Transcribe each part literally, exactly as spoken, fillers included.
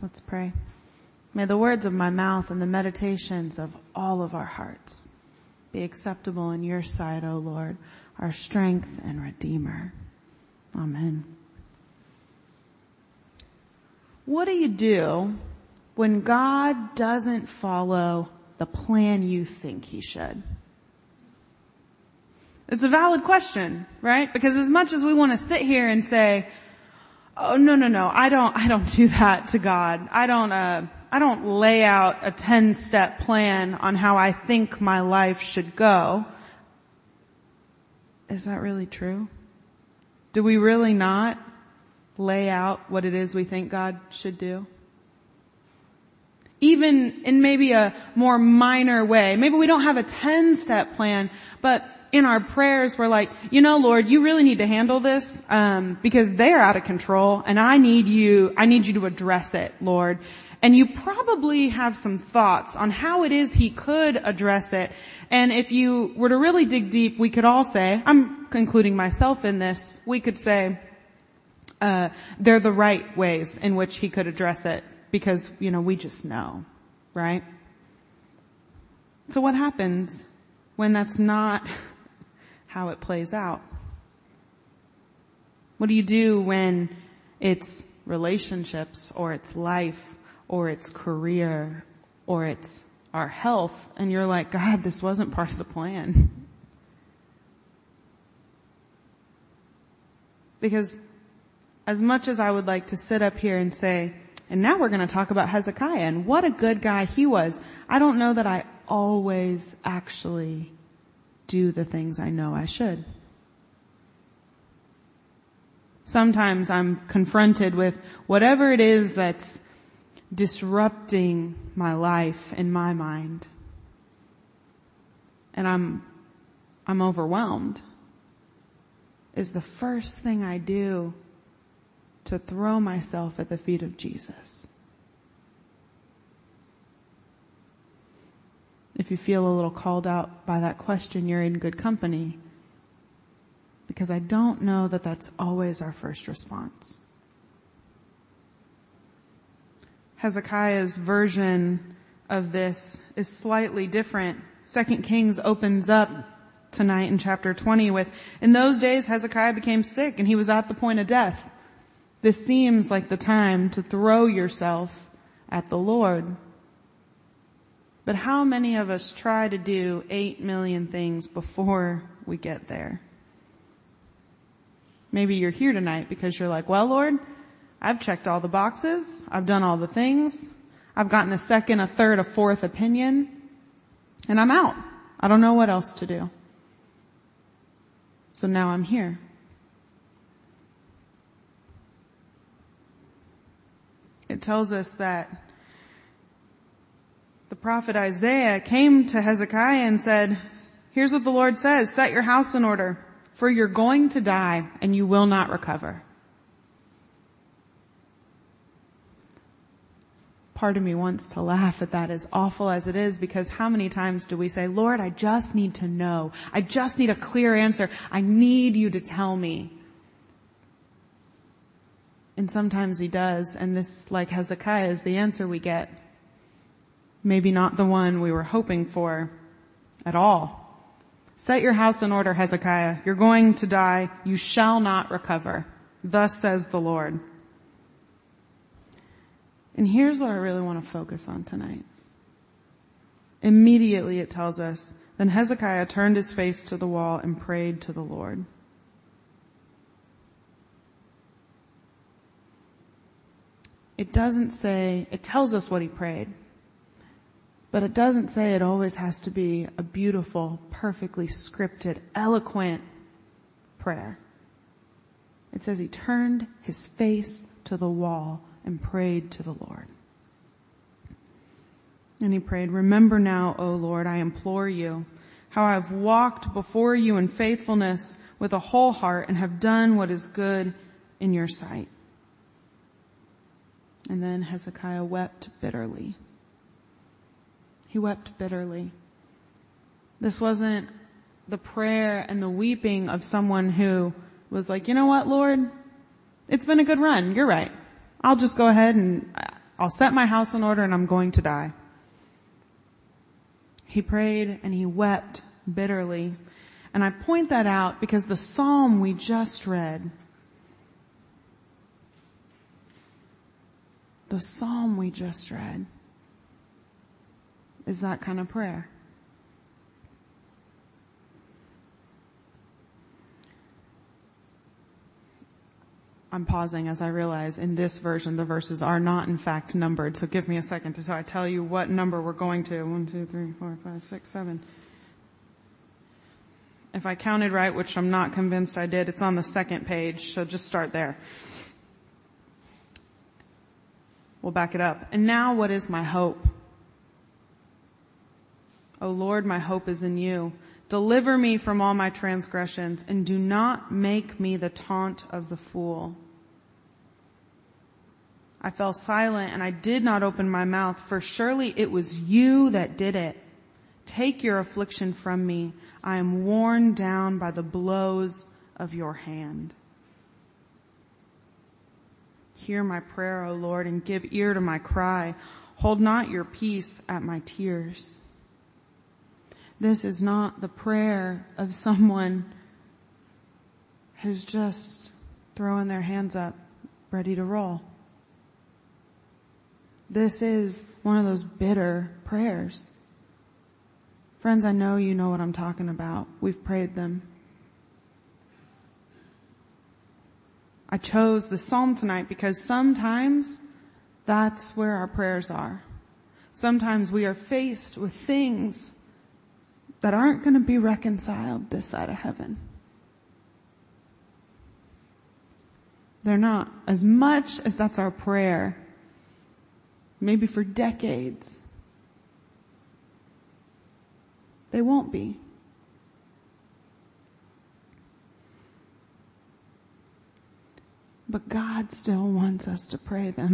Let's pray. May the words of my mouth and the meditations of all of our hearts be acceptable in your sight, O Lord, our strength and Redeemer. Amen. What do you do when God doesn't follow the plan you think he should? It's a valid question, right? Because as much as we want to sit here and say, oh, no, no, no, I don't, I don't do that to God. I don't, uh, I don't lay out a ten-step plan on how I think my life should go. Is that really true? Do we really not lay out what it is we think God should do? Even in maybe a more minor way. Maybe we don't have a ten-step plan, but in our prayers we're like, you know, Lord, you really need to handle this, um, because they are out of control and I need you, I need you to address it, Lord. And you probably have some thoughts on how it is he could address it. And if you were to really dig deep, we could all say, I'm including myself in this, we could say, uh, they're the right ways in which he could address it. Because, you know, we just know, right? So what happens when that's not how it plays out? What do you do when it's relationships or it's life or it's career or it's our health and you're like, God, this wasn't part of the plan? Because as much as I would like to sit up here and say, and now we're going to talk about Hezekiah and what a good guy he was, I don't know that I always actually do the things I know I should. Sometimes I'm confronted with whatever it is that's disrupting my life in my mind. And I'm, I'm overwhelmed. Is the first thing I do to throw myself at the feet of Jesus. If you feel a little called out by that question, you're in good company. Because I don't know that that's always our first response. Hezekiah's version of this is slightly different. Second Kings opens up tonight in chapter twenty with, in those days Hezekiah became sick and he was at the point of death. This seems like the time to throw yourself at the Lord. But how many of us try to do eight million things before we get there? Maybe you're here tonight because you're like, well, Lord, I've checked all the boxes. I've done all the things. I've gotten a second, a third, a fourth opinion. And I'm out. I don't know what else to do. So now I'm here. It tells us that the prophet Isaiah came to Hezekiah and said, here's what the Lord says, set your house in order, for you're going to die and you will not recover. Part of me wants to laugh at that, as awful as it is, because how many times do we say, Lord, I just need to know. I just need a clear answer. I need you to tell me. And sometimes he does, and this, like Hezekiah, is the answer we get. Maybe not the one we were hoping for at all. Set your house in order, Hezekiah. You're going to die. You shall not recover. Thus says the Lord. And here's what I really want to focus on tonight. Immediately it tells us, then Hezekiah turned his face to the wall and prayed to the Lord. It doesn't say, it tells us what he prayed, but it doesn't say it always has to be a beautiful, perfectly scripted, eloquent prayer. It says he turned his face to the wall and prayed to the Lord. And he prayed, remember now, O Lord, I implore you, how I have walked before you in faithfulness with a whole heart and have done what is good in your sight. And then Hezekiah wept bitterly. He wept bitterly. This wasn't the prayer and the weeping of someone who was like, you know what, Lord? It's been a good run. You're right. I'll just go ahead and I'll set my house in order and I'm going to die. He prayed and he wept bitterly. And I point that out because the psalm we just read, the psalm we just read is that kind of prayer. I'm pausing as I realize in this version the verses are not in fact numbered. So give me a second to so I tell you what number we're going to. One, two, three, four, five, six, seven. If I counted right, which I'm not convinced I did, it's on the second page. So just start there. We'll back it up. And now what is my hope? O Lord, my hope is in you. Deliver me from all my transgressions and do not make me the taunt of the fool. I fell silent and I did not open my mouth, for surely it was you that did it. Take your affliction from me. I am worn down by the blows of your hand. Hear my prayer, O Lord, and give ear to my cry. Hold not your peace at my tears. This is not the prayer of someone who's just throwing their hands up, ready to roll. This is one of those bitter prayers. Friends, I know you know what I'm talking about. We've prayed them. I chose the psalm tonight because sometimes that's where our prayers are. Sometimes we are faced with things that aren't going to be reconciled this side of heaven. They're not. As much as that's our prayer, maybe for decades, they won't be. But God still wants us to pray them.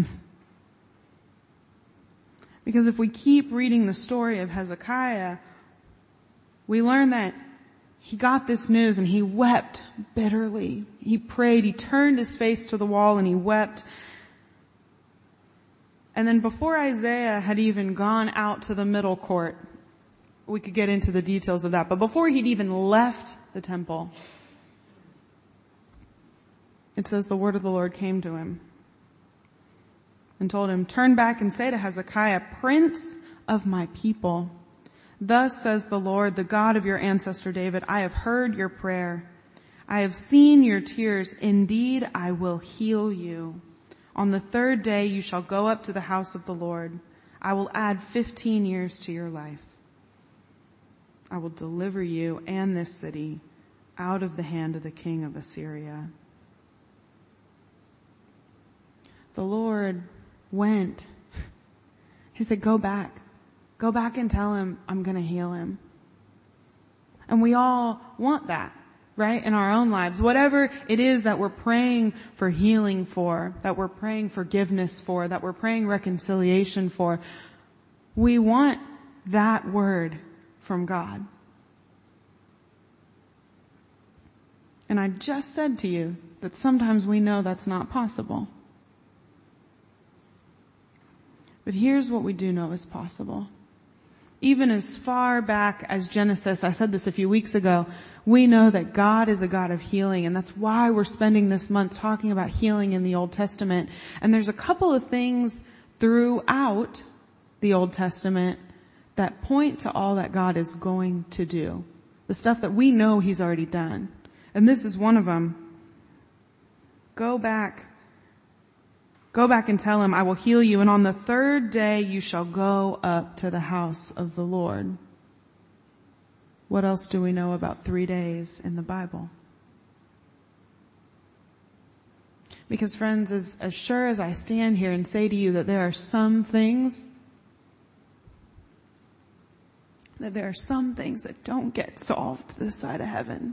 Because if we keep reading the story of Hezekiah, we learn that he got this news and he wept bitterly. He prayed, he turned his face to the wall and he wept. And then before Isaiah had even gone out to the middle court, we could get into the details of that, but before he'd even left the temple, it says the word of the Lord came to him and told him, turn back and say to Hezekiah, Prince of my people, thus says the Lord, the God of your ancestor David, I have heard your prayer. I have seen your tears. Indeed, I will heal you. On the third day you shall go up to the house of the Lord. I will add fifteen years to your life. I will deliver you and this city out of the hand of the king of Assyria. The Lord went. He said, go back. Go back and tell him I'm going to heal him. And we all want that, right? In our own lives. Whatever it is that we're praying for healing for, that we're praying forgiveness for, that we're praying reconciliation for, we want that word from God. And I just said to you that sometimes we know that's not possible. But here's what we do know is possible. Even as far back as Genesis, I said this a few weeks ago, we know that God is a God of healing, and that's why we're spending this month talking about healing in the Old Testament. And there's a couple of things throughout the Old Testament that point to all that God is going to do. The stuff that we know He's already done. And this is one of them. Go back. Go back and tell him, I will heal you, and on the third day you shall go up to the house of the Lord. What else do we know about three days in the Bible? Because friends, as, as sure as I stand here and say to you that there are some things, that there are some things that don't get solved this side of heaven,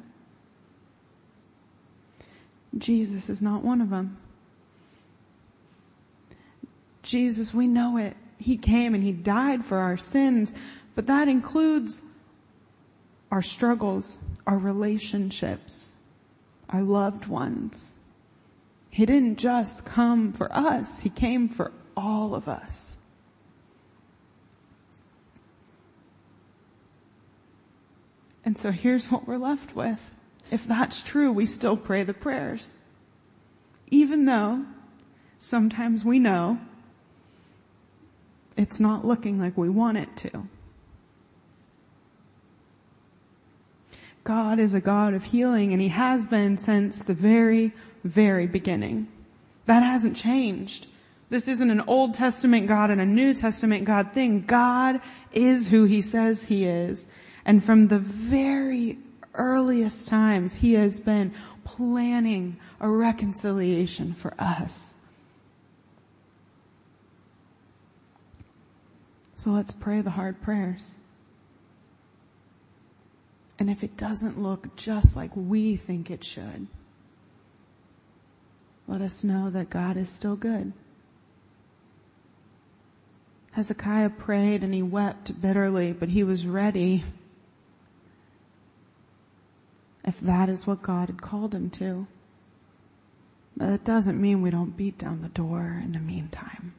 Jesus is not one of them. Jesus, we know it. He came and He died for our sins, but that includes our struggles, our relationships, our loved ones. He didn't just come for us. He came for all of us. And so here's what we're left with. If that's true, we still pray the prayers. Even though sometimes we know it's not looking like we want it to. God is a God of healing, and He has been since the very, very beginning. That hasn't changed. This isn't an Old Testament God and a New Testament God thing. God is who He says He is. And from the very earliest times, He has been planning a reconciliation for us. So let's pray the hard prayers. And if it doesn't look just like we think it should, let us know that God is still good. Hezekiah prayed and he wept bitterly, but he was ready if that is what God had called him to. But that doesn't mean we don't beat down the door in the meantime.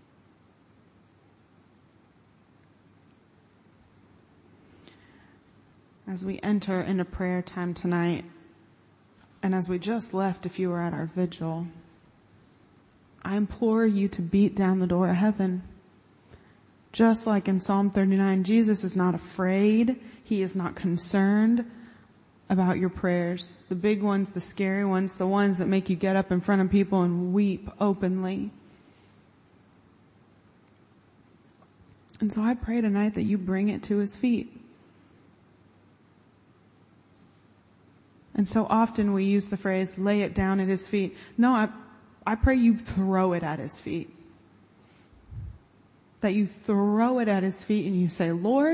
As we enter into prayer time tonight, and as we just left if you were at our vigil, I implore you to beat down the door of heaven. Just like in Psalm thirty-nine, Jesus is not afraid. He is not concerned about your prayers. The big ones, the scary ones, the ones that make you get up in front of people and weep openly. And so I pray tonight that you bring it to His feet. And so often we use the phrase, lay it down at His feet. No, I, I pray you throw it at His feet. That you throw it at His feet and you say, Lord,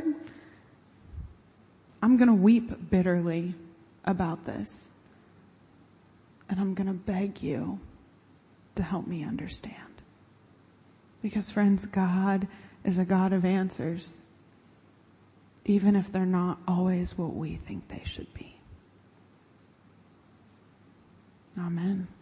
I'm going to weep bitterly about this. And I'm going to beg you to help me understand. Because friends, God is a God of answers, even if they're not always what we think they should be. Amen.